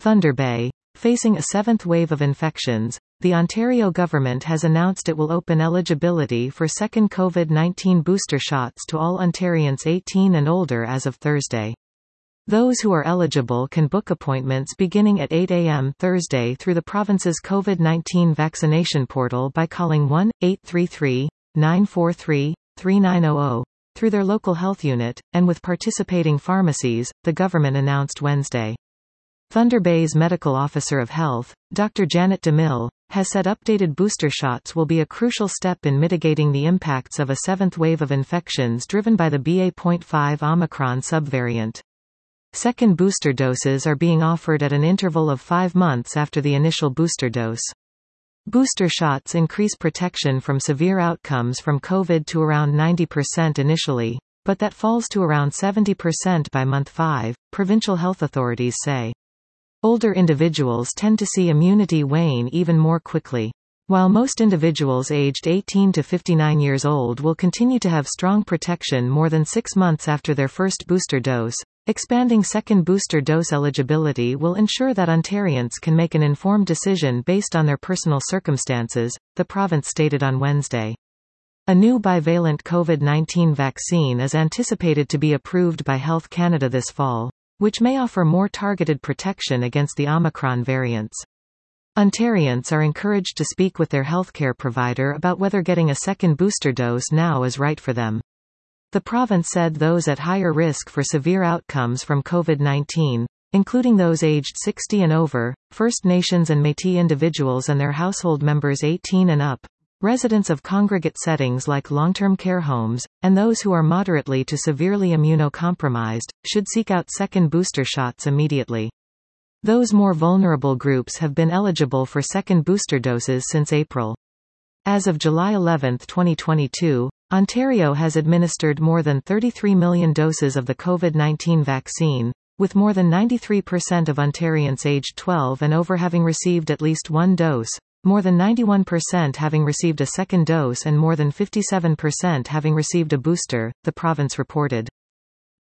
Thunder Bay. Facing a seventh wave of infections, the Ontario government has announced it will open eligibility for second COVID-19 booster shots to all Ontarians 18 and older as of Thursday. Those who are eligible can book appointments beginning at 8 a.m. Thursday through the province's COVID-19 vaccination portal by calling 1-833-943-3900 through their local health unit, and with participating pharmacies, the government announced Wednesday. Thunder Bay's Medical Officer of Health, Dr. Janet DeMille, has said updated booster shots will be a crucial step in mitigating the impacts of a seventh wave of infections driven by the BA.5 Omicron subvariant. Second booster doses are being offered at an interval of 5 months after the initial booster dose. Booster shots increase protection from severe outcomes from COVID to around 90% initially, but that falls to around 70% by month 5, provincial health authorities say. Older individuals tend to see immunity wane even more quickly. While most individuals aged 18 to 59 years old will continue to have strong protection more than 6 months after their first booster dose, expanding second booster dose eligibility will ensure that Ontarians can make an informed decision based on their personal circumstances, the province stated on Wednesday. A new bivalent COVID-19 vaccine is anticipated to be approved by Health Canada this fall, which may offer more targeted protection against the Omicron variants. Ontarians are encouraged to speak with their healthcare provider about whether getting a second booster dose now is right for them. The province said those at higher risk for severe outcomes from COVID-19, including those aged 60 and over, First Nations and Métis individuals and their household members 18 and up, residents of congregate settings like long-term care homes, and those who are moderately to severely immunocompromised, should seek out second booster shots immediately. Those more vulnerable groups have been eligible for second booster doses since April. As of July 11, 2022, Ontario has administered more than 33 million doses of the COVID-19 vaccine, with more than 93% of Ontarians aged 12 and over having received at least one dose, more than 91% having received a second dose and more than 57% having received a booster, the province reported.